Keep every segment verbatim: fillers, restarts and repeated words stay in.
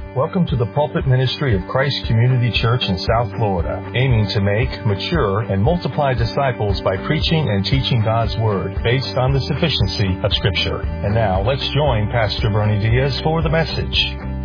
Welcome to the pulpit ministry of Christ Community Church in South Florida, aiming to make, mature, and multiply disciples by preaching and teaching God's Word based on the sufficiency of Scripture. And now, let's join Pastor Bernie Diaz for the message.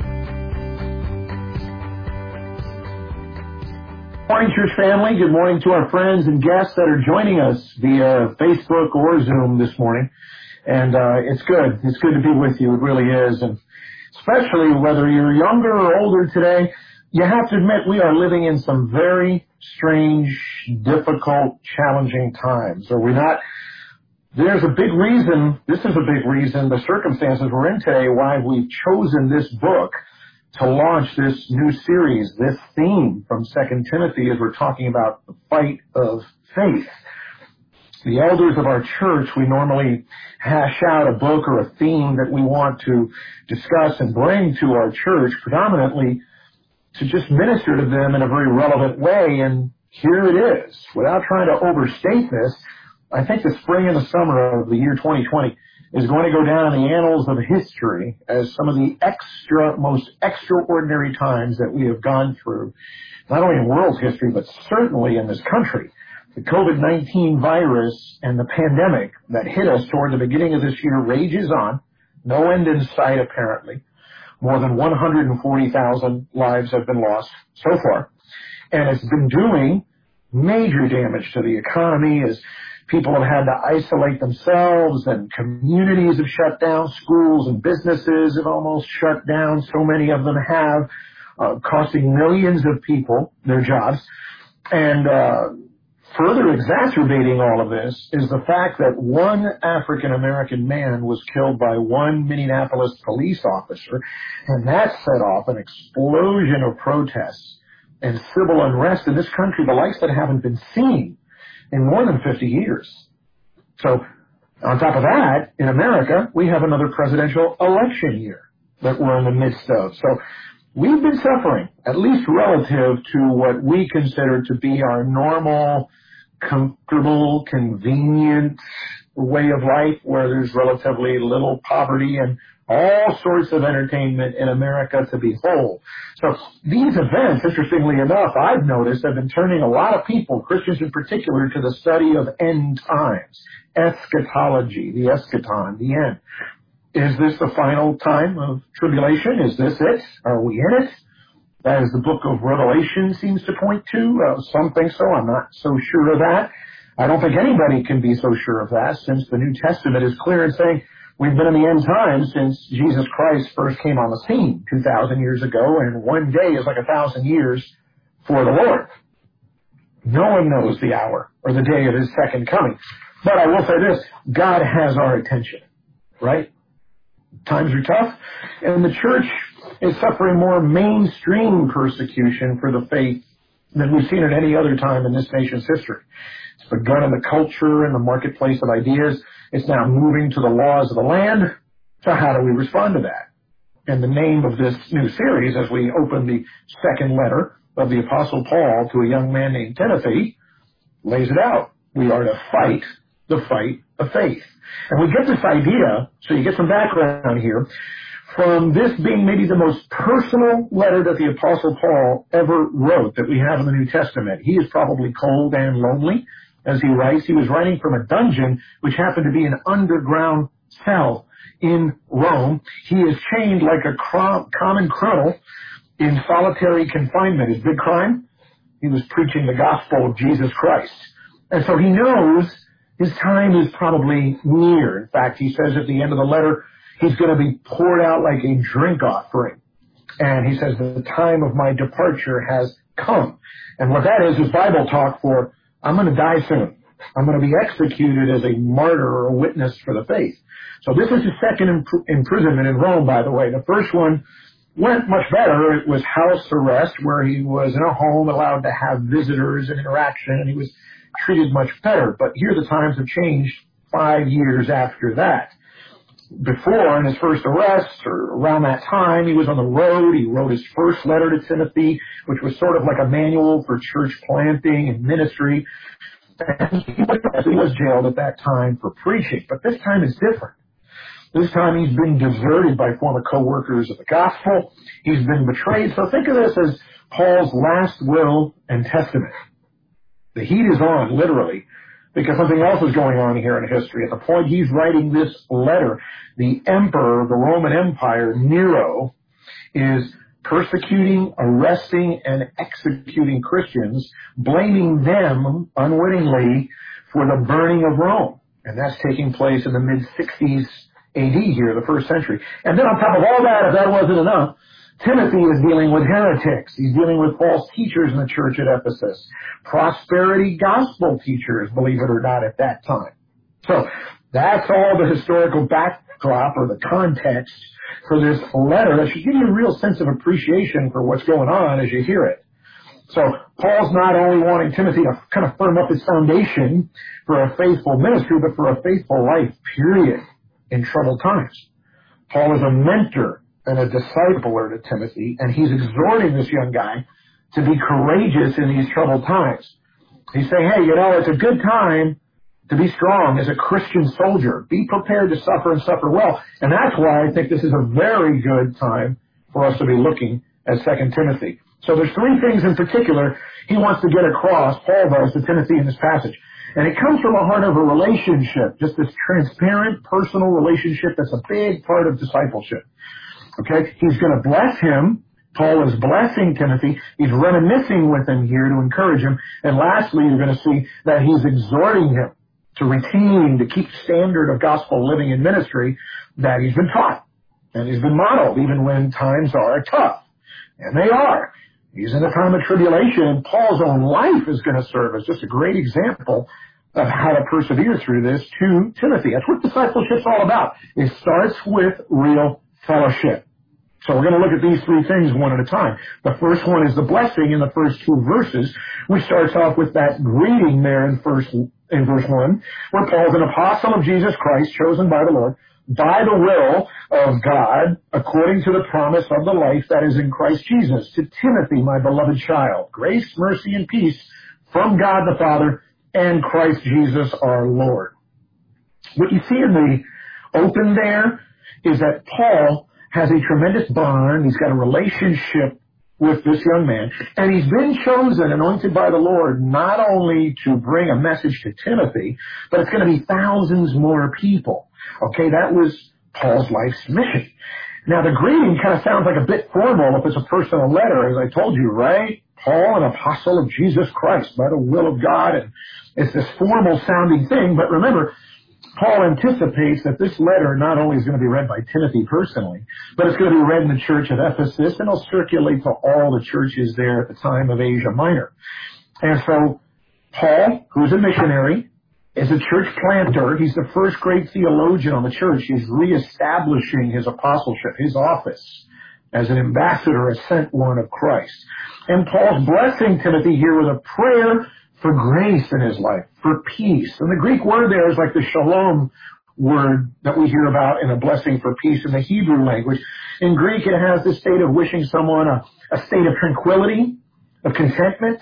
Good morning, church family. Good morning to our friends and guests that are joining us via Facebook or Zoom this morning. And uh, it's good. It's good to be with you. It really is. And especially whether you're younger or older today, you have to admit we are living in some very strange, difficult, challenging times. Are we not? There's a big reason, this is a big reason, the circumstances we're in today, why we've chosen this book to launch this new series, this theme from Second Timothy, as we're talking about the fight of faith. The elders of our church, we normally hash out a book or a theme that we want to discuss and bring to our church, predominantly to just minister to them in a very relevant way. And here it is. Without trying to overstate this, I think the spring and the summer of the year twenty twenty is going to go down in the annals of history as some of the extra, most extraordinary times that we have gone through, not only in world history, but certainly in this country. The COVID nineteen virus and the pandemic that hit us toward the beginning of this year rages on. No end in sight, apparently. More than one hundred forty thousand lives have been lost so far. And it's been doing major damage to the economy as people have had to isolate themselves and communities have shut down. Schools and businesses have almost shut down. So many of them have, uh, costing millions of people their jobs. And, uh, Further exacerbating all of this is the fact that one African-American man was killed by one Minneapolis police officer, and that set off an explosion of protests and civil unrest in this country, the likes that haven't been seen in more than fifty years. So, on top of that, in America, we have another presidential election year that we're in the midst of. So, we've been suffering, at least relative to what we consider to be our normal, comfortable, convenient way of life where there's relatively little poverty and all sorts of entertainment in America to behold. So these events, interestingly enough, I've noticed have been turning a lot of people, Christians in particular, to the study of end times, eschatology, the eschaton, the end. Is this the final time of tribulation? Is this it? Are we in it? As the book of Revelation seems to point to. Uh, some think so. I'm not so sure of that. I don't think anybody can be so sure of that, since the New Testament is clear in saying we've been in the end times since Jesus Christ first came on the scene two thousand years ago, and one day is like a thousand years for the Lord. No one knows the hour or the day of his second coming. But I will say this, God has our attention, right? Times are tough, and the church is suffering more mainstream persecution for the faith than we've seen at any other time in this nation's history. It's begun in the culture and the marketplace of ideas. It's now moving to the laws of the land. So how do we respond to that? And the name of this new series, as we open the second letter of the Apostle Paul to a young man named Timothy, lays it out. We are to fight the fight of faith. And we get this idea, so you get some background here, from this being maybe the most personal letter that the Apostle Paul ever wrote that we have in the New Testament. He is probably cold and lonely as he writes. He was writing from a dungeon which happened to be an underground cell in Rome. He is chained like a cr- common criminal in solitary confinement. His big crime? He was preaching the gospel of Jesus Christ. And so he knows his time is probably near. In fact, he says at the end of the letter, he's going to be poured out like a drink offering. And he says, the time of my departure has come. And what that is is Bible talk for, I'm going to die soon. I'm going to be executed as a martyr or a witness for the faith. So this is his second imp- imprisonment in Rome, by the way. The first one went much better. It was house arrest, where he was in a home, allowed to have visitors and interaction, and he was treated much better. But here the times have changed five years after that. Before, in his first arrest, or around that time, he was on the road. He wrote his first letter to Timothy, which was sort of like a manual for church planting and ministry. And he was jailed at that time for preaching. But this time is different. This time he's been deserted by former co-workers of the gospel. He's been betrayed. So think of this as Paul's last will and testament. The heat is on, literally, because something else is going on here in history. At the point he's writing this letter, the emperor of the Roman Empire, Nero, is persecuting, arresting, and executing Christians, blaming them unwittingly for the burning of Rome. And that's taking place in the mid-sixties A D here, the first century. And then on top of all that, if that wasn't enough, Timothy is dealing with heretics. He's dealing with false teachers in the church at Ephesus. Prosperity gospel teachers, believe it or not, at that time. So that's all the historical backdrop or the context for this letter. That should give you a real sense of appreciation for what's going on as you hear it. So Paul's not only wanting Timothy to kind of firm up his foundation for a faithful ministry, but for a faithful life, period, in troubled times. Paul is a mentor and a discipler to Timothy, and he's exhorting this young guy to be courageous in these troubled times. He's saying, hey, you know, it's a good time to be strong as a Christian soldier. Be prepared to suffer and suffer well. And that's why I think this is a very good time for us to be looking at Second Timothy. So there's three things in particular he wants to get across, Paul does, to Timothy in this passage. And it comes from a heart of a relationship, just this transparent, personal relationship that's a big part of discipleship. Okay? He's going to bless him. Paul is blessing Timothy. He's reminiscing with him here to encourage him. And lastly, you're going to see that he's exhorting him to retain, to keep standard of gospel living and ministry that he's been taught. And he's been modeled even when times are tough. And they are. He's in a time of tribulation. Paul's own life is going to serve as just a great example of how to persevere through this to Timothy. That's what discipleship's all about. It starts with real fellowship. So we're going to look at these three things one at a time. The first one is the blessing in the first two verses, which starts off with that greeting there in first in verse one, where Paul's an apostle of Jesus Christ, chosen by the Lord, by the will of God, according to the promise of the life that is in Christ Jesus, to Timothy, my beloved child. Grace, mercy, and peace from God the Father and Christ Jesus our Lord. What you see in the open there is that Paul has a tremendous bond. He's got a relationship with this young man. And he's been chosen, anointed by the Lord, not only to bring a message to Timothy, but it's going to be thousands more people. Okay, that was Paul's life's mission. Now, the greeting kind of sounds like a bit formal if it's a personal letter, as I told you, right? Paul, an apostle of Jesus Christ, by the will of God. And it's this formal sounding thing, but remember, Paul anticipates that this letter not only is going to be read by Timothy personally, but it's going to be read in the church of Ephesus, and it'll circulate to all the churches there at the time of Asia Minor. And so Paul, who's a missionary, is a church planter. He's the first great theologian on the church. He's reestablishing his apostleship, his office as an ambassador, a sent one of Christ. And Paul's blessing Timothy here with a prayer for grace in his life, for peace. And the Greek word there is like the shalom word that we hear about in a blessing for peace in the Hebrew language. In Greek, it has this state of wishing someone a, a state of tranquility, of contentment,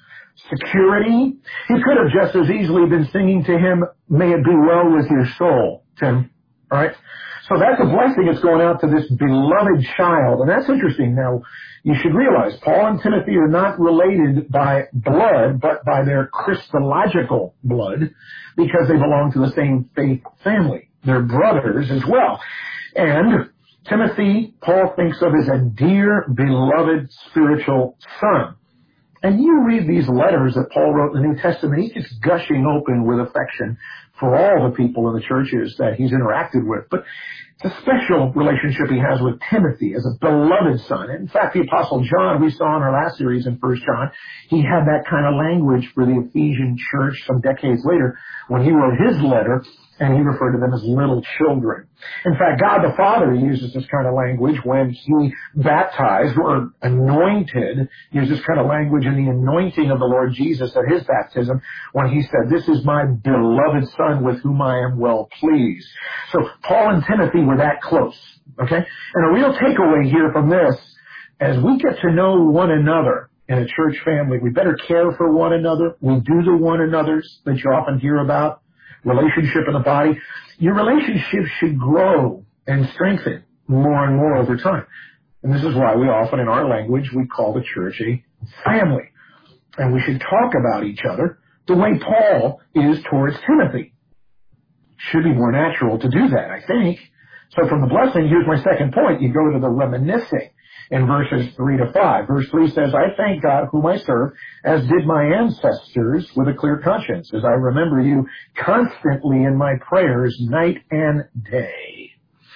security. He could have just as easily been singing to him, may it be well with your soul, Tim. All right? So that's a blessing that's going out to this beloved child. And that's interesting. Now, you should realize Paul and Timothy are not related by blood, but by their Christological blood, because they belong to the same faith family. They're brothers as well. And Timothy, Paul thinks of as a dear, beloved spiritual son. And you read these letters that Paul wrote in the New Testament, he's just gushing open with affection for all the people in the churches that he's interacted with. But it's a special relationship he has with Timothy as a beloved son. In fact, the Apostle John, we saw in our last series in First John, he had that kind of language for the Ephesian church some decades later when he wrote his letter, and he referred to them as little children. In fact, God the Father uses this kind of language when he baptized or anointed, used this kind of language in the anointing of the Lord Jesus at his baptism when he said, this is my beloved son with whom I am well pleased. So Paul and Timothy were that close, okay? And a real takeaway here from this, as we get to know one another in a church family, we better care for one another. We do the one another's that you often hear about. Relationship in the body. Your relationship should grow and strengthened more and more over time. And this is why we often in our language, we call the church a family. And we should talk about each other the way Paul is towards Timothy. Should be more natural to do that, I think. So from the blessing, here's my second point. You go to the reminiscing in verses three to five. Verse three says, I thank God whom I serve, as did my ancestors, with a clear conscience, as I remember you constantly in my prayers night and day.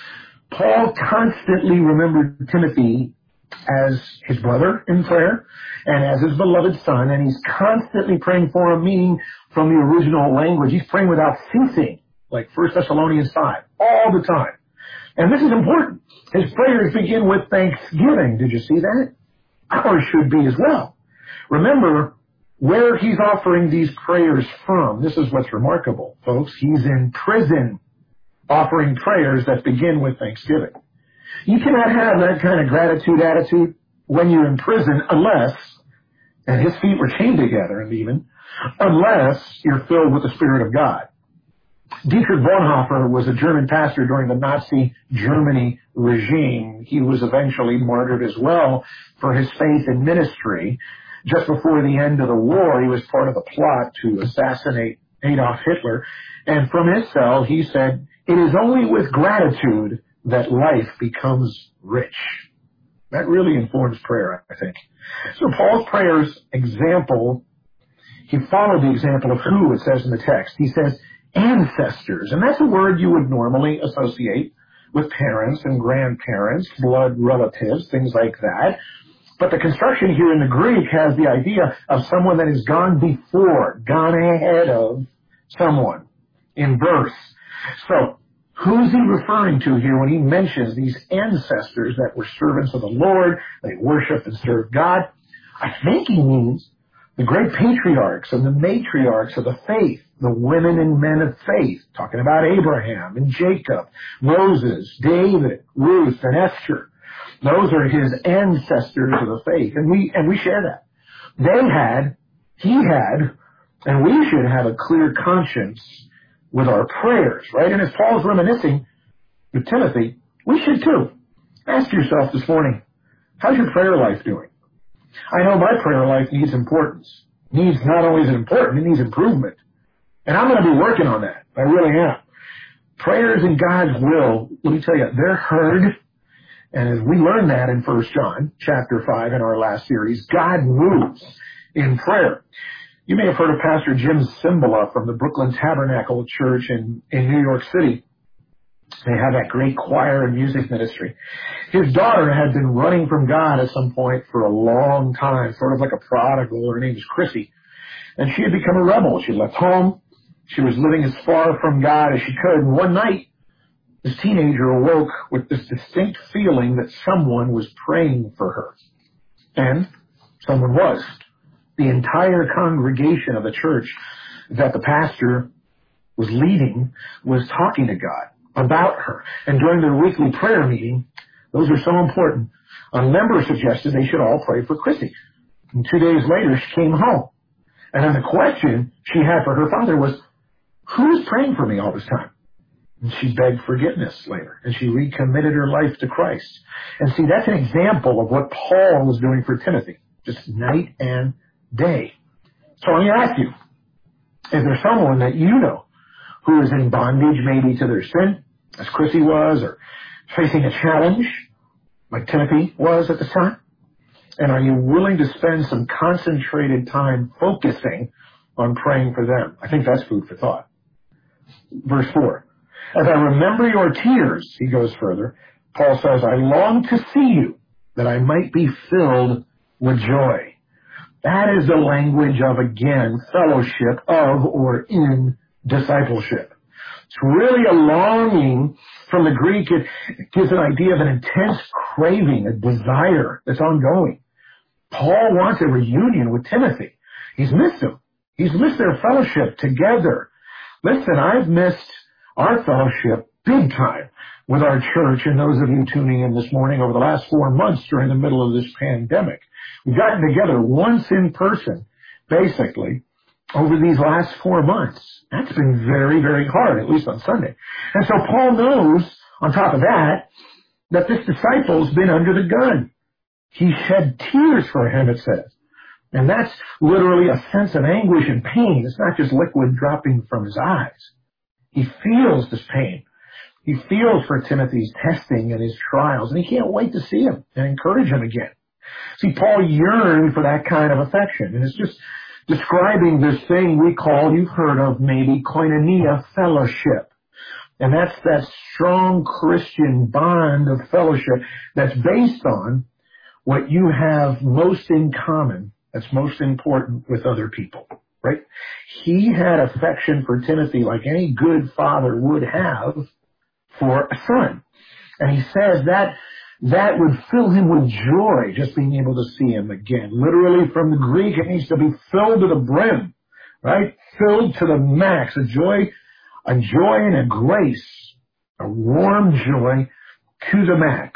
Paul constantly remembered Timothy as his brother in prayer and as his beloved son, and he's constantly praying for him, meaning from the original language, he's praying without ceasing, like First Thessalonians five, all the time. And this is important. His prayers begin with thanksgiving. Did you see that? Ours should be as well. Remember where he's offering these prayers from. This is what's remarkable, folks. He's in prison offering prayers that begin with thanksgiving. You cannot have that kind of gratitude attitude when you're in prison unless, and his feet were chained together and even, unless you're filled with the Spirit of God. Dietrich Bonhoeffer was a German pastor during the Nazi Germany regime. He was eventually martyred as well for his faith and ministry. Just before the end of the war, he was part of the plot to assassinate Adolf Hitler. And from his cell, he said, it is only with gratitude that life becomes rich. That really informs prayer, I think. So Paul's prayer's example, he followed the example of who, it says in the text. He says, ancestors. And that's a word you would normally associate with parents and grandparents, blood relatives, things like that. But the construction here in the Greek has the idea of someone that has gone before, gone ahead of someone in verse. So, who's he referring to here when he mentions these ancestors that were servants of the Lord, they worshiped and served God? I think he means the great patriarchs and the matriarchs of the faith, the women and men of faith, talking about Abraham and Jacob, Moses, David, Ruth, and Esther. Those are his ancestors of the faith, and we and we share that. They had, he had, and we should have a clear conscience with our prayers, right? And as Paul's reminiscing with Timothy, we should too. Ask yourself this morning, how's your prayer life doing? I know my prayer life needs importance. Needs not only is it important, it needs improvement. And I'm going to be working on that. I really am. Prayers in God's will, let me tell you, they're heard. And as we learn that in First John chapter five in our last series, God moves in prayer. You may have heard of Pastor Jim Cymbala from the Brooklyn Tabernacle Church in, in New York City. They have that great choir and music ministry. His daughter had been running from God at some point for a long time, sort of like a prodigal. Her name is Chrissy. And she had become a rebel. She left home. She was living as far from God as she could. And one night, this teenager awoke with this distinct feeling that someone was praying for her. And someone was. The entire congregation of the church that the pastor was leading was talking to God about her. And during their weekly prayer meeting, those are so important, a member suggested they should all pray for Chrissy. And two days later, she came home. And then the question she had for her father was, who's praying for me all this time? And she begged forgiveness later, and she recommitted her life to Christ. And see, that's an example of what Paul was doing for Timothy, just night and day. So let me ask you, is there someone that you know who is in bondage maybe to their sin, as Chrissy was, or facing a challenge like Timothy was at the time? And are you willing to spend some concentrated time focusing on praying for them? I think that's food for thought. Verse four. As I remember your tears, he goes further, Paul says, I long to see you, that I might be filled with joy. That is the language of, again, fellowship of or in discipleship. It's really a longing from the Greek. It gives an idea of an intense craving, a desire that's ongoing. Paul wants a reunion with Timothy. He's missed him. He's missed their fellowship together. Listen, I've missed our fellowship big time with our church and those of you tuning in this morning over the last four months during the middle of this pandemic. We've gotten together once in person, basically, over these last four months. That's been very, very hard, at least on Sunday. And so Paul knows On top of that, that this disciple's been under the gun. He shed tears for him, it says. And that's literally a sense of anguish and pain. It's not just liquid dropping from his eyes. He feels this pain. He feels for Timothy's testing and his trials, and he can't wait to see him and encourage him again. See, Paul yearned for that kind of affection, and it's just describing this thing we call, you've heard of maybe, koinonia fellowship. And that's that strong Christian bond of fellowship that's based on what you have most in common, that's most important with other people, right? He had affection for Timothy like any good father would have for a son. And he says that that would fill him with joy, just being able to see him again. Literally from the Greek, it needs to be filled to the brim, right? Filled to the max. A joy, a joy and a grace, a warm joy to the max.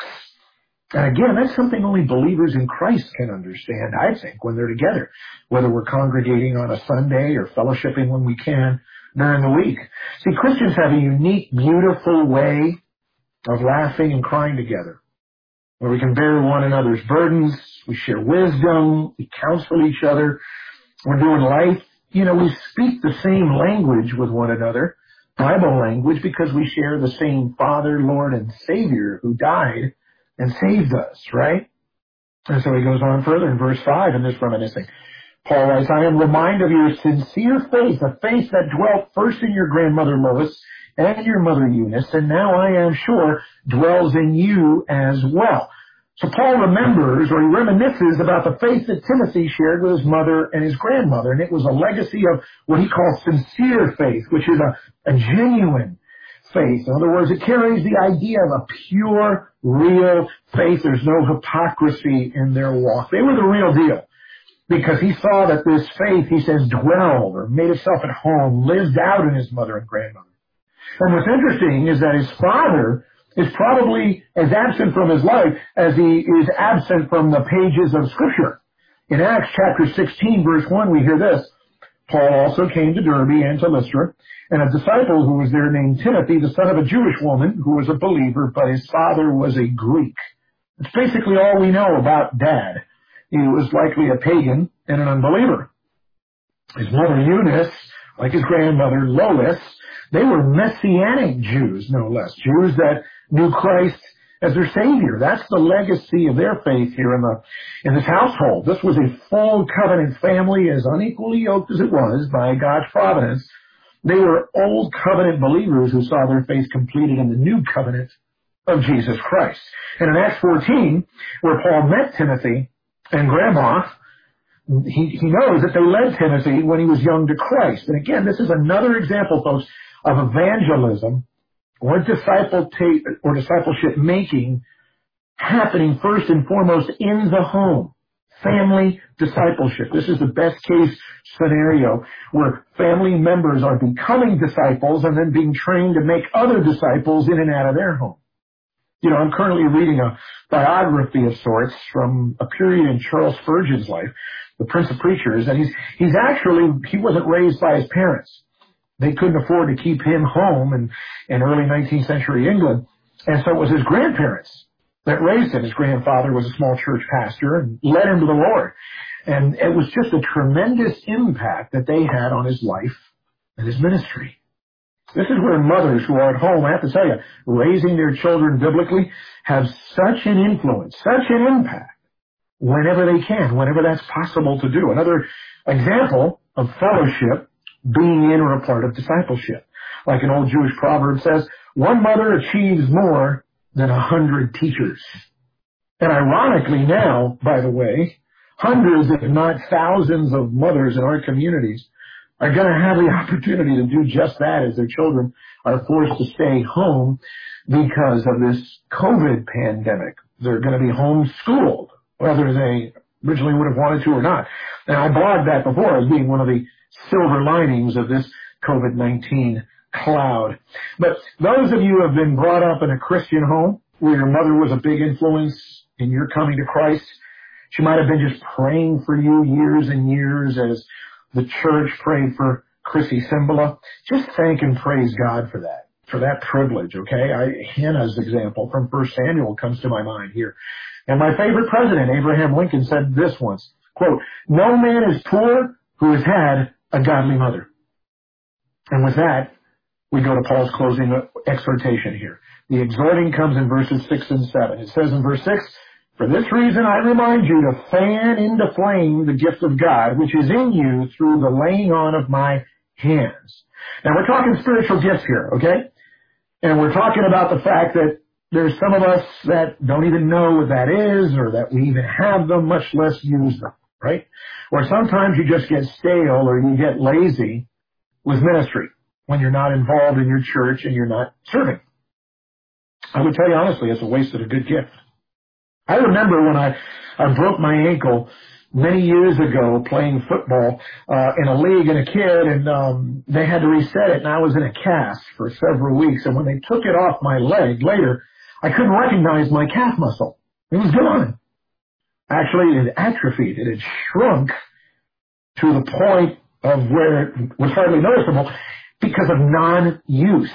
And again, that's something only believers in Christ can understand, I think, when they're together, whether we're congregating on a Sunday or fellowshipping when we can during the week. See, Christians have a unique, beautiful way of laughing and crying together, where we can bear one another's burdens, we share wisdom, we counsel each other, we're doing life. You know, we speak the same language with one another, Bible language, because we share the same Father, Lord, and Savior who died and saved us, right? And so he goes on further in verse five in this reminiscing. Paul writes, I am reminded of your sincere faith, a faith that dwelt first in your grandmother Lois and your mother Eunice, and now I am sure dwells in you as well. So Paul remembers, or he reminisces about the faith that Timothy shared with his mother and his grandmother, and it was a legacy of what he calls sincere faith, which is a, a genuine faith. In other words, it carries the idea of a pure, real faith. There's no hypocrisy in their walk. They were the real deal. Because he saw that this faith, he says, dwelled or made itself at home, lived out in his mother and grandmother. And what's interesting is that his father is probably as absent from his life as he is absent from the pages of Scripture. In Acts chapter sixteen, verse one, we hear this. Paul also came to Derbe and to Lystra, and a disciple who was there named Timothy, the son of a Jewish woman who was a believer, but his father was a Greek. It's basically all we know about Dad. He was likely a pagan and an unbeliever. His mother Eunice, like his grandmother Lois, they were Messianic Jews, no less. Jews that knew Christ as their Savior. That's the legacy of their faith here in the in this household. This was a full covenant family, as unequally yoked as it was by God's providence. They were old covenant believers who saw their faith completed in the new covenant of Jesus Christ. And in Acts fourteen, where Paul met Timothy and Grandma, he, he knows that they led Timothy when he was young to Christ. And again, this is another example, folks, of evangelism or disciple ta- or discipleship making happening first and foremost in the home. Family discipleship. This is the best case scenario where family members are becoming disciples and then being trained to make other disciples in and out of their home. You know, I'm currently reading a biography of sorts from a period in Charles Spurgeon's life, the Prince of Preachers, and he's he's actually, he wasn't raised by his parents. They couldn't afford to keep him home in, in early nineteenth century England, and so it was his grandparents that raised him. His grandfather was a small church pastor and led him to the Lord. And it was just a tremendous impact that they had on his life and his ministry. This is where mothers who are at home, I have to tell you, raising their children biblically have such an influence, such an impact whenever they can, whenever that's possible to do. Another example of fellowship being in or a part of discipleship. Like an old Jewish proverb says, one mother achieves more than a hundred teachers. And ironically now, by the way, hundreds if not thousands of mothers in our communities are going to have the opportunity to do just that as their children are forced to stay home because of this COVID pandemic. They're going to be homeschooled, whether they originally would have wanted to or not. And I blogged that before as being one of the silver linings of this COVID nineteen cloud. But those of you who have been brought up in a Christian home where your mother was a big influence in your coming to Christ, she might have been just praying for you years and years as the church prayed for Chrissy Cymbala. Just thank and praise God for that. for that privilege, okay? I, Hannah's example from First Samuel comes to my mind here. And my favorite president, Abraham Lincoln, said this once, quote, "No man is poor who has had a godly mother." And with that, we go to Paul's closing exhortation here. The exhorting comes in verses six and seven. It says in verse six, "For this reason I remind you to fan into flame the gift of God, which is in you through the laying on of my hands." Now we're talking spiritual gifts here, okay? And we're talking about the fact that there's some of us that don't even know what that is, or that we even have them, much less use them, right? Or sometimes you just get stale or you get lazy with ministry when you're not involved in your church and you're not serving. I would tell you honestly, it's a waste of a good gift. I remember when I, I broke my ankle many years ago playing football uh, in a league and a kid, and um, they had to reset it, and I was in a cast for several weeks. And when they took it off my leg later, I couldn't recognize my calf muscle. It was gone. Actually, it had atrophied. It had shrunk to the point of where it was hardly noticeable because of non-use.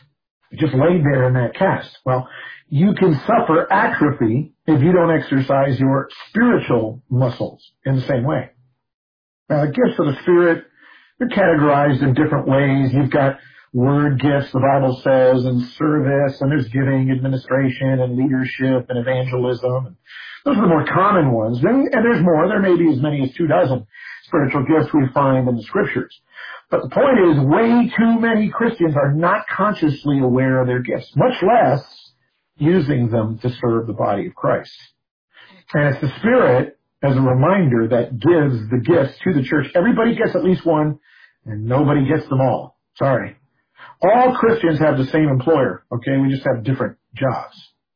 It just laid there in that cast. Well, you can suffer atrophy if you don't exercise your spiritual muscles in the same way. Now, the gifts of the Spirit, they're categorized in different ways. You've got word gifts, the Bible says, and service, and there's giving, administration, and leadership, and evangelism. And those are the more common ones. And, and there's more. There may be as many as two dozen spiritual gifts we find in the Scriptures. But the point is, way too many Christians are not consciously aware of their gifts, much less using them to serve the body of Christ. And it's the Spirit, as a reminder, that gives the gifts to the church. Everybody gets at least one, and nobody gets them all. Sorry. All Christians have the same employer, okay? We just have different jobs.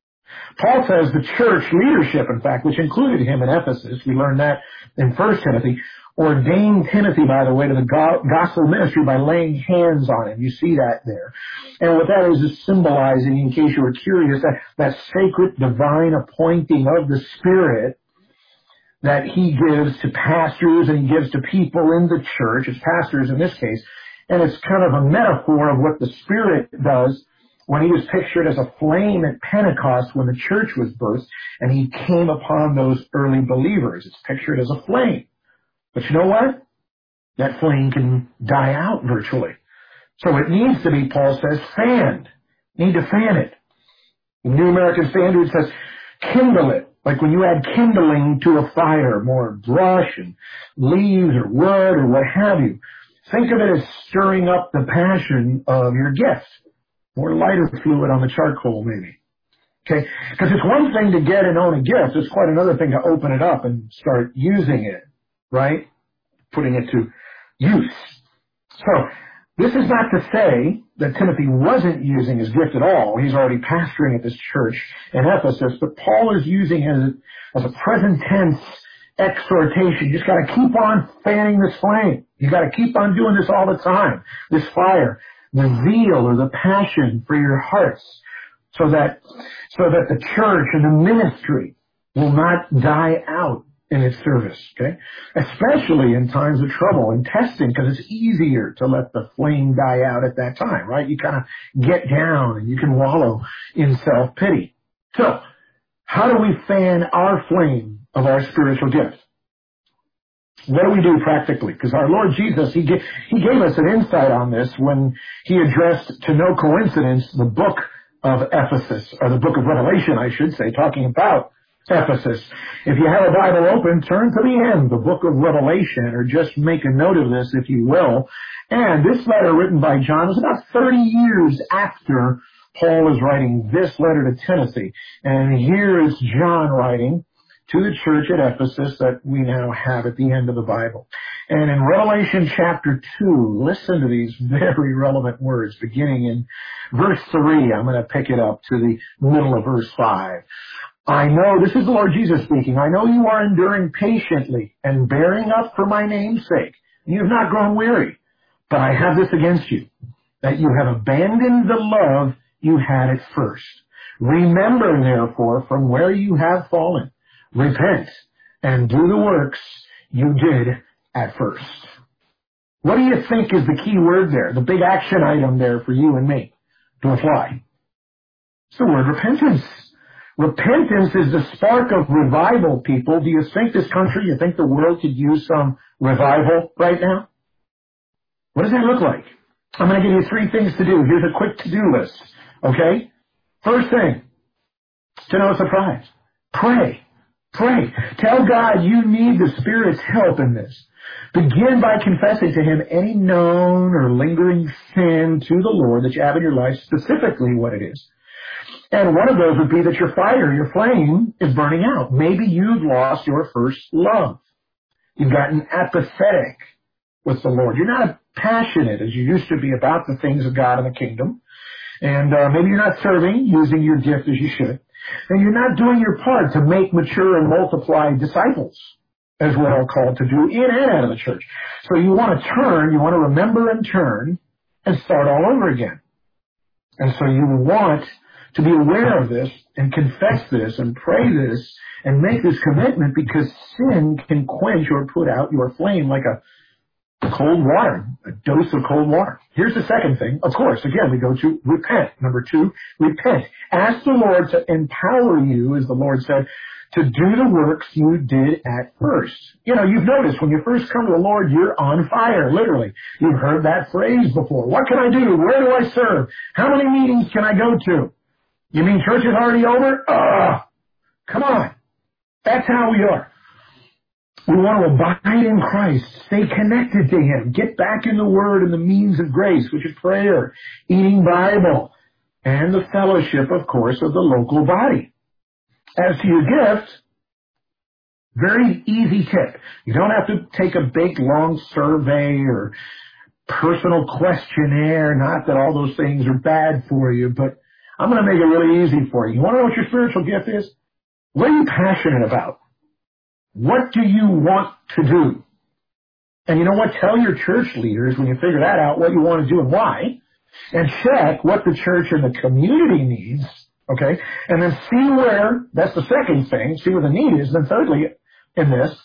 Paul says the church leadership, in fact, which included him in Ephesus, we learned that in First Timothy, ordained Timothy, by the way, to the gospel ministry by laying hands on him. You see that there. And what that is is symbolizing, in case you were curious, that, that sacred divine appointing of the Spirit that he gives to pastors and he gives to people in the church, as pastors in this case. And it's kind of a metaphor of what the Spirit does when he was pictured as a flame at Pentecost when the church was birthed and he came upon those early believers. It's pictured as a flame. But you know what? That flame can die out virtually. So it needs to be, Paul says, fanned. Need to fan it. The New American Standard says, kindle it. Like when you add kindling to a fire, more brush and leaves or wood or what have you. Think of it as stirring up the passion of your gift. More lighter fluid on the charcoal, maybe. Okay? Because it's one thing to get and own a gift. It's quite another thing to open it up and start using it. Right? Putting it to use. So, this is not to say that Timothy wasn't using his gift at all. He's already pastoring at this church in Ephesus, but Paul is using it as a present tense exhortation. You just got to keep on fanning this flame. You got to keep on doing this all the time. This fire, the zeal or the passion for your hearts, so that so that the church and the ministry will not die out in its service, okay? Especially in times of trouble and testing, because it's easier to let the flame die out at that time, right? You kind of get down and you can wallow in self-pity. So, how do we fan our flame of our spiritual gifts? What do we do practically? Because our Lord Jesus, he gave, he gave us an insight on this when he addressed, to no coincidence, the book of Ephesus, or the book of Revelation, I should say, talking about Ephesus. If you have a Bible open, turn to the end, the book of Revelation, or just make a note of this, if you will. And this letter written by John was about thirty years after Paul is writing this letter to Timothy. And here is John writing to the church at Ephesus that we now have at the end of the Bible. And in Revelation chapter two, listen to these very relevant words, beginning in verse three. I'm going to pick it up to the middle of verse five. I know, this is the Lord Jesus speaking, I know you are enduring patiently and bearing up for my name's sake. You have not grown weary. But I have this against you, that you have abandoned the love you had at first. Remember, therefore, from where you have fallen, repent and do the works you did at first. What do you think is the key word there, the big action item there for you and me? to apply. It's the word repentance. Repentance is the spark of revival, people. Do you think this country, you think the world could use some revival right now? What does that look like? I'm going to give you three things to do. Here's a quick to-do list, okay? First thing, to no surprise, pray. Pray. Tell God you need the Spirit's help in this. Begin by confessing to Him any known or lingering sin to the Lord that you have in your life, specifically what it is. And one of those would be that your fire, your flame, is burning out. Maybe you've lost your first love. You've gotten apathetic with the Lord. You're not passionate as you used to be about the things of God and the kingdom. And uh, maybe you're not serving, using your gift as you should. And you're not doing your part to make, mature, and multiply disciples, as we're all called to do in and out of the church. So you want to turn, you want to remember and turn, and start all over again. And so you want to be aware of this and confess this and pray this and make this commitment, because sin can quench or put out your flame like a cold water, a dose of cold water. Here's the second thing. Of course, again, we go to repent. Number two, repent. Ask the Lord to empower you, as the Lord said, to do the works you did at first. You know, you've noticed when you first come to the Lord, you're on fire, literally. You've heard that phrase before. What can I do? Where do I serve? How many meetings can I go to? You mean church is already over? Ugh! Come on. That's how we are. We want to abide in Christ, stay connected to Him, get back in the Word and the means of grace, which is prayer, eating Bible, and the fellowship, of course, of the local body. As to your gift, very easy tip. You don't have to take a big, long survey or personal questionnaire. Not that all those things are bad for you, but I'm going to make it really easy for you. You want to know what your spiritual gift is? What are you passionate about? What do you want to do? And you know what? Tell your church leaders, when you figure that out, what you want to do and why, and check what the church and the community needs, okay? And then see where, that's the second thing, see where the need is. Then thirdly, in this,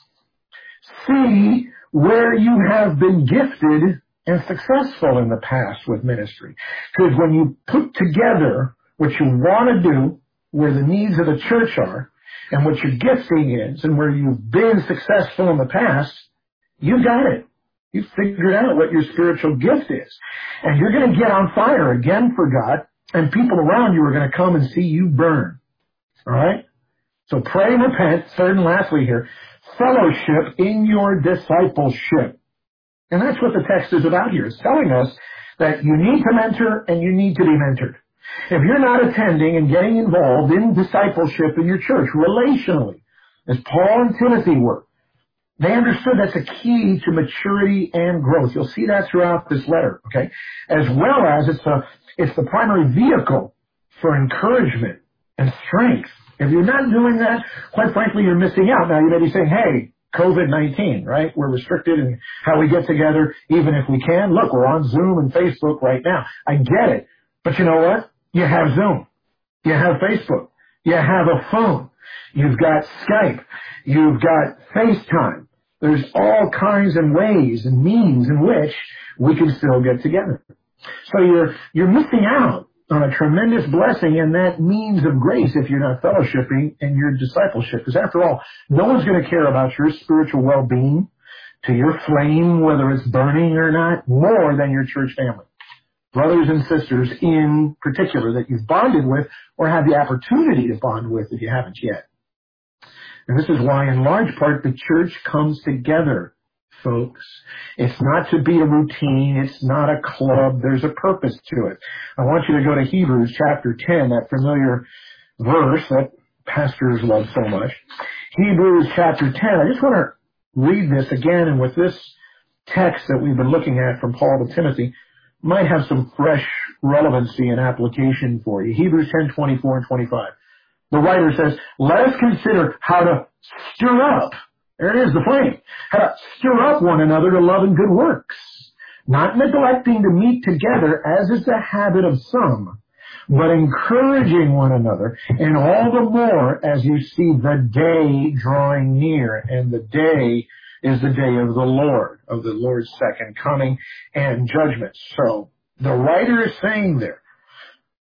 see where you have been gifted and successful in the past with ministry. Because when you put together what you want to do, where the needs of the church are, and what your gifting is, and where you've been successful in the past, you've got it. You've figured out what your spiritual gift is. And you're going to get on fire again for God, and people around you are going to come and see you burn. All right? So pray and repent. Third and lastly here, fellowship in your discipleship. And that's what the text is about here. It's telling us that you need to mentor and you need to be mentored. If you're not attending and getting involved in discipleship in your church, relationally, as Paul and Timothy were, they understood that's a key to maturity and growth. You'll see that throughout this letter, okay? As well as it's a, it's the primary vehicle for encouragement and strength. If you're not doing that, quite frankly, you're missing out. Now, you may be saying, hey, COVID nineteen, right? We're restricted in how we get together, even if we can. Look, we're on Zoom and Facebook right now. I get it. But you know what? You have Zoom. You have Facebook. You have a phone. You've got Skype. You've got FaceTime. There's all kinds of ways and means in which we can still get together. So you're, you're missing out on a tremendous blessing in that means of grace if you're not fellowshipping in your discipleship. Because after all, no one's going to care about your spiritual well-being, to your flame, whether it's burning or not, more than your church family. Brothers and sisters in particular that you've bonded with or have the opportunity to bond with if you haven't yet. And this is why, in large part, the church comes together, folks. It's not to be a routine. It's not a club. There's a purpose to it. I want you to go to Hebrews chapter ten, that familiar verse that pastors love so much. Hebrews chapter ten. I just want to read this again, and with this text that we've been looking at from Paul to Timothy, might have some fresh relevancy and application for you. Hebrews ten, twenty-four and twenty-five. The writer says, let us consider how to stir up, there it is, the flame, how to stir up one another to love and good works, not neglecting to meet together as is the habit of some, but encouraging one another, and all the more as you see the day drawing near, and the day is the day of the Lord, of the Lord's second coming and judgment. So the writer is saying there,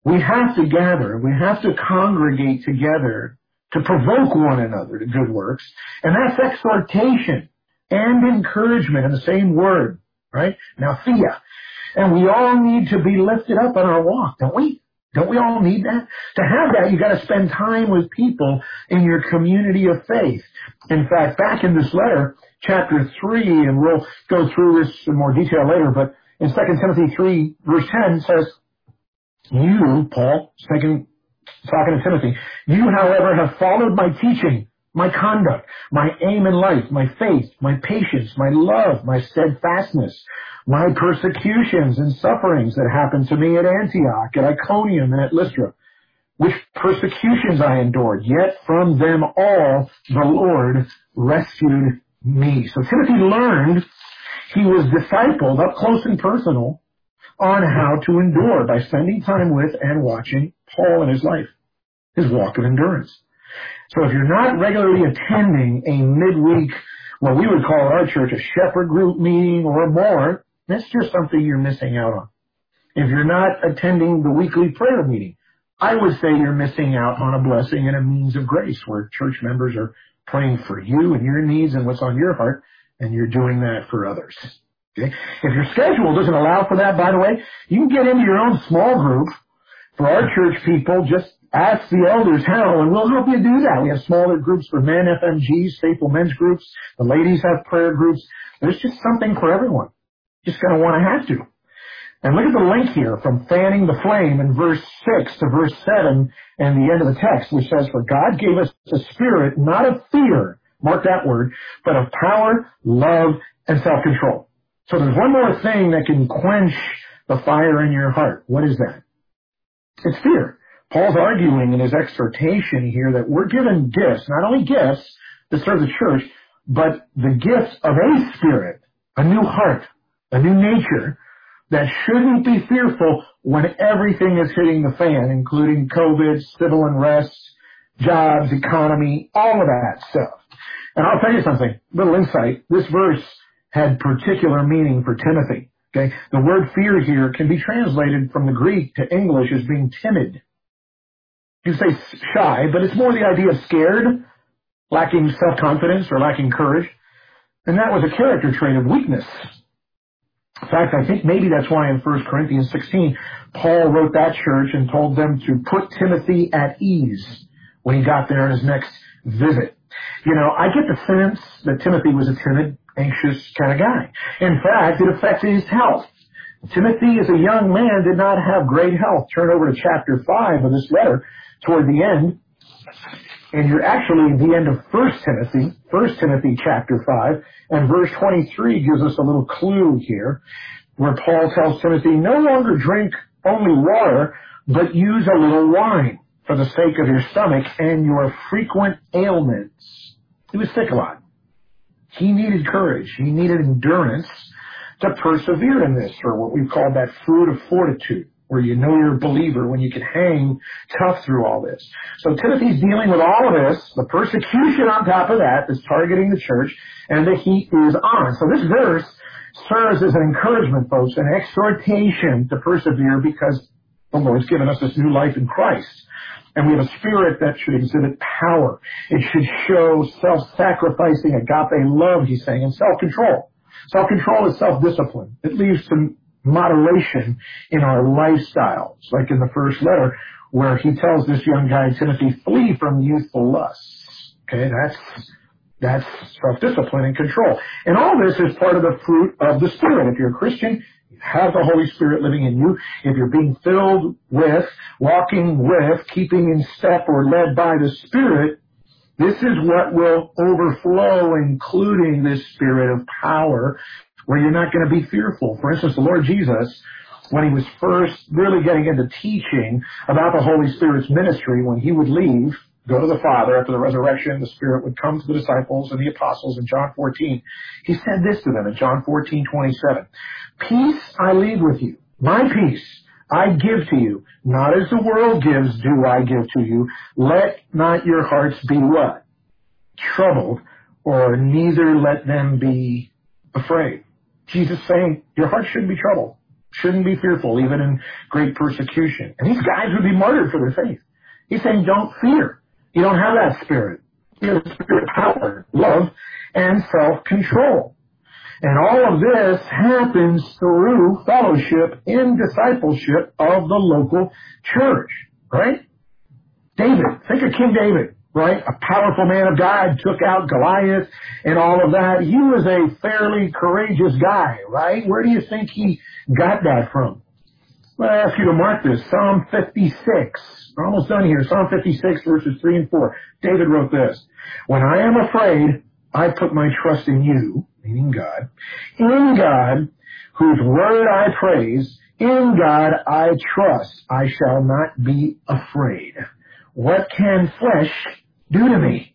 We have to gather. We have to congregate together to provoke one another to good works. And that's exhortation and encouragement in the same word, right? Now, thea. And we all need to be lifted up on our walk, don't we? Don't we all need that? To have that, you got to spend time with people in your community of faith. In fact, back in this letter, chapter three, and we'll go through this in more detail later, but in Second Timothy three, verse ten says, you, Paul, second, talking to Timothy, you, however, have followed my teaching, my conduct, my aim in life, my faith, my patience, my love, my steadfastness, my persecutions and sufferings that happened to me at Antioch, at Iconium, and at Lystra, which persecutions I endured, yet from them all the Lord rescued me. So Timothy learned, he was discipled up close and personal on how to endure by spending time with and watching Paul in his life, his walk of endurance. So if you're not regularly attending a midweek, what we would call at our church a shepherd group meeting or more, that's just something you're missing out on. If you're not attending the weekly prayer meeting, I would say you're missing out on a blessing and a means of grace where church members are praying for you and your needs and what's on your heart, and you're doing that for others. Okay? If your schedule doesn't allow for that, by the way, you can get into your own small group. For our church people, just ask the elders how, and we'll help you do that. We have smaller groups for men, F M Gs, faithful men's groups. The ladies have prayer groups. There's just something for everyone. Just going to want to have to. And look at the link here from fanning the flame in verse six to verse seven and the end of the text, which says, for God gave us a spirit not of fear, mark that word, but of power, love, and self-control. So there's one more thing that can quench the fire in your heart. What is that? It's fear. Paul's arguing in his exhortation here that we're given gifts, not only gifts to serve the church, but the gifts of a spirit, a new heart, a new nature that shouldn't be fearful when everything is hitting the fan, including COVID, civil unrest, jobs, economy, all of that stuff. And I'll tell you something, little insight. This verse had particular meaning for Timothy. Okay, the word fear here can be translated from the Greek to English as being timid. You say shy, but it's more the idea of scared, lacking self-confidence or lacking courage. And that was a character trait of weakness. In fact, I think maybe that's why in First Corinthians sixteen, Paul wrote that church and told them to put Timothy at ease when he got there on his next visit. You know, I get the sense that Timothy was a timid, anxious kind of guy. In fact, it affected his health. Timothy, as a young man, did not have great health. Turn over to chapter five of this letter toward the end. And you're actually at the end of First Timothy, First Timothy chapter five, and verse twenty-three gives us a little clue here, where Paul tells Timothy, no longer drink only water, but use a little wine for the sake of your stomach and your frequent ailments. He was sick a lot. He needed courage. He needed endurance to persevere in this, or what we've called that fruit of fortitude, where you know you're a believer when you can hang tough through all this. So Timothy's dealing with all of this, the persecution on top of that that's targeting the church, and the heat is on. So this verse serves as an encouragement, folks, an exhortation to persevere because the Lord's given us this new life in Christ. And we have a spirit that should exhibit power. It should show self-sacrificing agape love, he's saying, and self-control. Self-control is self-discipline. It leads to moderation in our lifestyles, like in the first letter, where he tells this young guy, Timothy, flee from youthful lusts. Okay, that's that's self-discipline and control. And all this is part of the fruit of the Spirit. If you're a Christian, you have the Holy Spirit living in you. If you're being filled with, walking with, keeping in step or led by the Spirit, this is what will overflow, including this spirit of power, where you're not going to be fearful. For instance, the Lord Jesus, when he was first really getting into teaching about the Holy Spirit's ministry, when he would leave, go to the Father after the resurrection, the Spirit would come to the disciples and the apostles in John fourteen. He said this to them in John fourteen twenty-seven. Peace I leave with you. My peace I give to you. Not as the world gives do I give to you. Let not your hearts be what? Troubled, or neither let them be afraid. Jesus saying, your heart shouldn't be troubled. Shouldn't be fearful, even in great persecution. And these guys would be martyred for their faith. He's saying, don't fear. You don't have that spirit. You have the spirit of power, love, and self-control. And all of this happens through fellowship in discipleship of the local church, right? David, think of King David, right? A powerful man of God, took out Goliath and all of that. He was a fairly courageous guy, right? Where do you think he got that from? Well, I ask you to mark this. Psalm fifty-six. We're almost done here. Psalm fifty-six, verses three and four. David wrote this. When I am afraid, I put my trust in you, meaning God. In God, whose word I praise, in God I trust. I shall not be afraid. What can flesh do to me?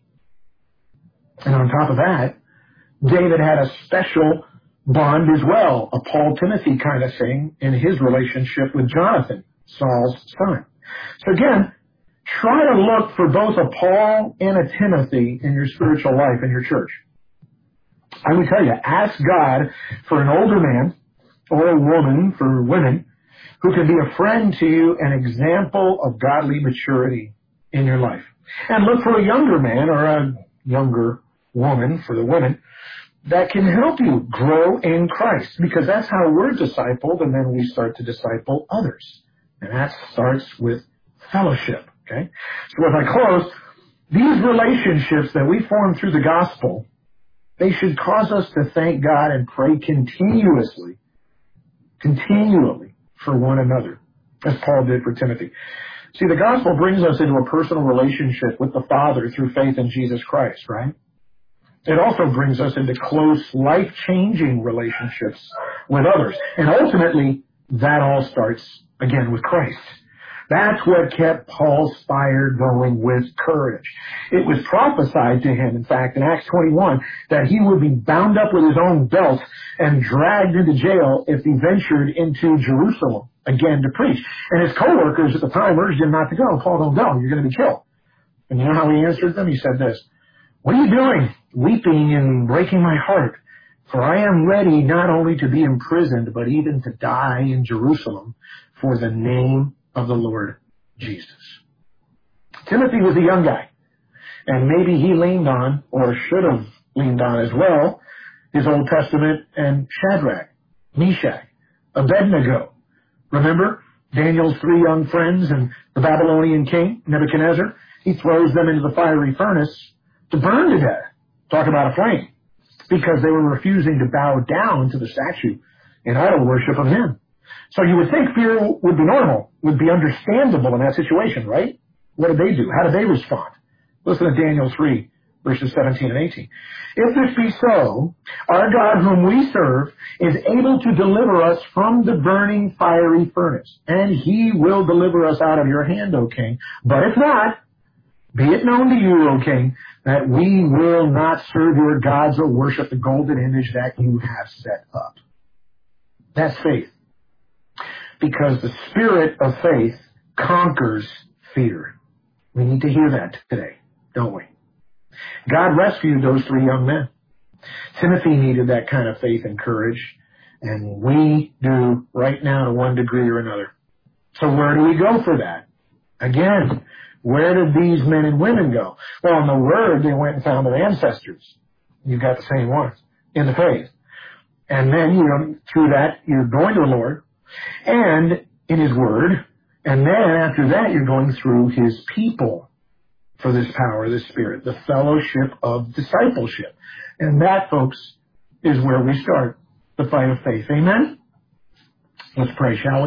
And on top of that, David had a special bond as well, a Paul-Timothy kind of thing in his relationship with Jonathan, Saul's son. So again, try to look for both a Paul and a Timothy in your spiritual life in your church. I would tell you, ask God for an older man or a woman, for women, who can be a friend to you, an example of godly maturity in your life. And look for a younger man or a younger woman, for the women, that can help you grow in Christ, because that's how we're discipled, and then we start to disciple others. And that starts with fellowship, okay? So as I close, these relationships that we form through the gospel, they should cause us to thank God and pray continuously, continually for one another, as Paul did for Timothy. See, the gospel brings us into a personal relationship with the Father through faith in Jesus Christ, right? It also brings us into close, life-changing relationships with others. And ultimately, that all starts, again, with Christ. That's what kept Paul's fire going with courage. It was prophesied to him, in fact, in Acts twenty-one, that he would be bound up with his own belt and dragged into jail if he ventured into Jerusalem again to preach. And his co-workers at the time urged him not to go. Paul, don't go. You're going to be killed. And you know how he answered them? He said this, "What are you doing? Weeping and breaking my heart. For I am ready not only to be imprisoned, but even to die in Jerusalem for the name of the Lord Jesus." Timothy was a young guy, and maybe he leaned on, or should have leaned on as well, his Old Testament and Shadrach, Meshach, Abednego. Remember Daniel's three young friends and the Babylonian king, Nebuchadnezzar? He throws them into the fiery furnace to burn to death. Talk about a flame. Because they were refusing to bow down to the statue in idol worship of him. So you would think fear would be normal, would be understandable in that situation, right? What did they do? How did they respond? Listen to Daniel three, verses seventeen and eighteen. "If this be so, our God whom we serve is able to deliver us from the burning fiery furnace, and he will deliver us out of your hand, O king. But if not, be it known to you, O king, that we will not serve your gods or worship the golden image that you have set up." That's faith. Because the spirit of faith conquers fear. We need to hear that today, don't we? God rescued those three young men. Timothy needed that kind of faith and courage, and we do right now to one degree or another. So where do we go for that? Again, where did these men and women go? Well, in the Word, they went and found their ancestors. You've got the same ones in the faith. And then, you know, through that, you're going to the Lord and in His Word. And then after that, you're going through His people for this power, this Spirit, the fellowship of discipleship. And that, folks, is where we start the fight of faith. Amen? Let's pray, shall we?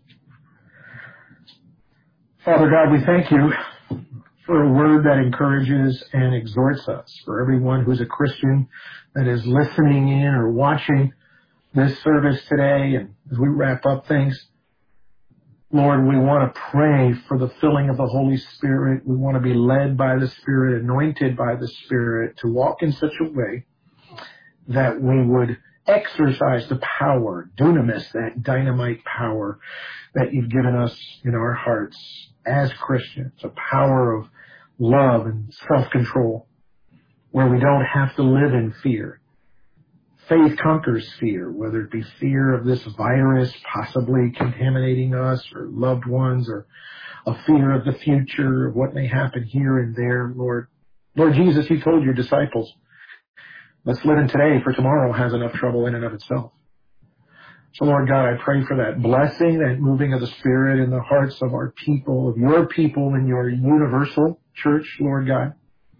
Father God, we thank you for a word that encourages and exhorts us, for everyone who's a Christian that is listening in or watching this service today. And as we wrap up things, Lord, we want to pray for the filling of the Holy Spirit. We want to be led by the Spirit, anointed by the Spirit, to walk in such a way that we would exercise the power, dunamis, that dynamite power that you've given us in our hearts as Christians, a power of love and self-control, where we don't have to live in fear. faith conquers fear, whether it be fear of this virus possibly contaminating us or loved ones, or a fear of the future, of what may happen here and there, Lord. Lord Jesus, you told your disciples, let's live in today, for tomorrow has enough trouble in and of itself. So, Lord God, I pray for that blessing, that moving of the Spirit in the hearts of our people, of your people in your universal church, Lord God.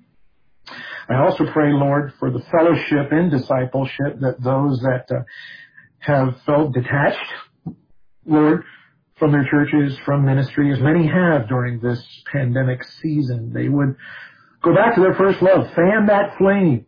I also pray, Lord, for the fellowship in discipleship, that those that uh, have felt detached, Lord, from their churches, from ministry, as many have during this pandemic season, they would go back to their first love, fan that flame,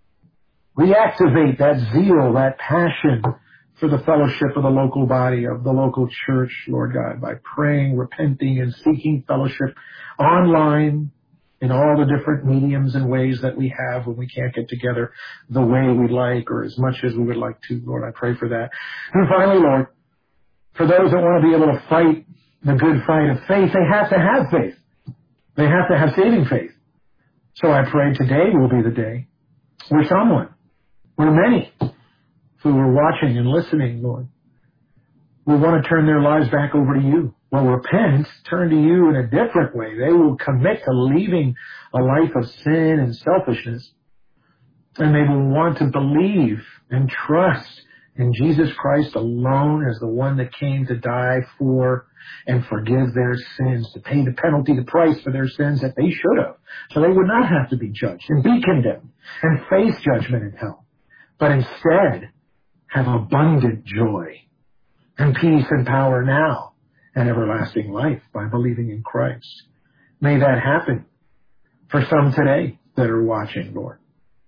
reactivate that zeal, that passion for the fellowship of the local body, of the local church, Lord God, by praying, repenting, and seeking fellowship online in all the different mediums and ways that we have when we can't get together the way we'd like or as much as we would like to. Lord, I pray for that. And finally, Lord, for those that want to be able to fight the good fight of faith, they have to have faith. They have to have saving faith. So I pray today will be the day where someone, where many who are watching and listening, Lord, will want to turn their lives back over to you, will repent, turn to you in a different way. They will commit to leaving a life of sin and selfishness, and they will want to believe and trust in Jesus Christ alone as the one that came to die for and forgive their sins, to pay the penalty, the price for their sins that they should have, so they would not have to be judged and be condemned and face judgment in hell, but instead have abundant joy and peace and power now and everlasting life by believing in Christ. May that happen for some today that are watching, Lord.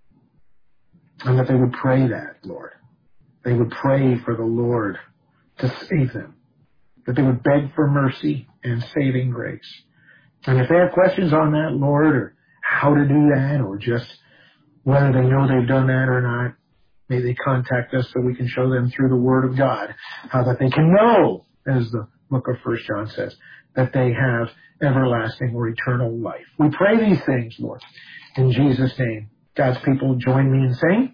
And that they would pray that, Lord. They would pray for the Lord to save them. That they would beg for mercy and saving grace. And if they have questions on that, Lord, or how to do that, or just whether they know they've done that or not, may they contact us so we can show them through the Word of God how that they can know, as the book of First John says, that they have everlasting or eternal life. We pray these things, Lord, in Jesus' name. God's people join me in saying,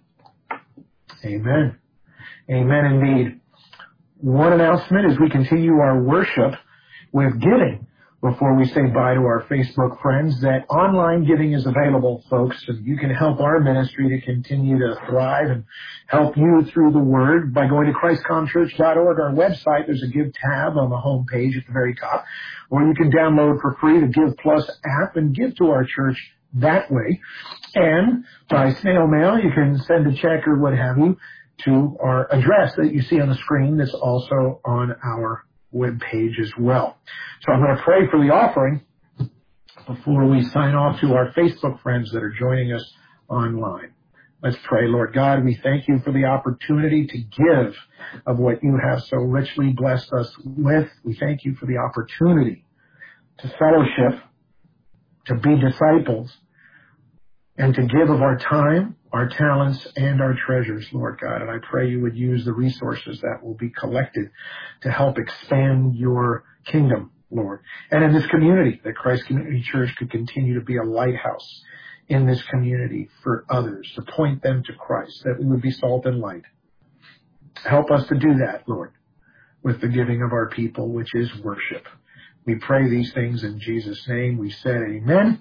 amen. Amen indeed. One announcement as we continue our worship with giving. Before we say bye to our Facebook friends, that online giving is available, folks, and you can help our ministry to continue to thrive and help you through the Word by going to christ com church dot org, our website. There's a Give tab on the home page at the very top, or you can download for free the Give Plus app and give to our church that way. And by snail mail, you can send a check or what have you to our address that you see on the screen that's also on our web page as well. So I'm going to pray for the offering before we sign off to our Facebook friends that are joining us online. Let's pray. Lord God, we thank you for the opportunity to give of what you have so richly blessed us with. We thank you for the opportunity to fellowship, to be disciples, and to give of our time, our talents, and our treasures, Lord God. And I pray you would use the resources that will be collected to help expand your kingdom, Lord. And in this community, that Christ Community Church could continue to be a lighthouse in this community for others, to point them to Christ, that we would be salt and light. Help us to do that, Lord, with the giving of our people, which is worship. We pray these things in Jesus' name. We said amen.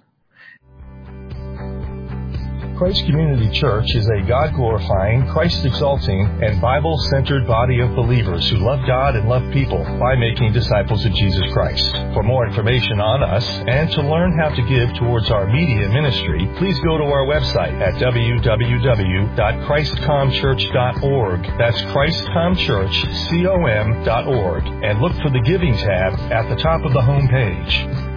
Christ Community Church is a God-glorifying, Christ-exalting, and Bible-centered body of believers who love God and love people by making disciples of Jesus Christ. For more information on us and to learn how to give towards our media ministry, please go to our website at w w w dot christ com church dot org. That's christ com church com dot org. And look for the Giving tab at the top of the home page.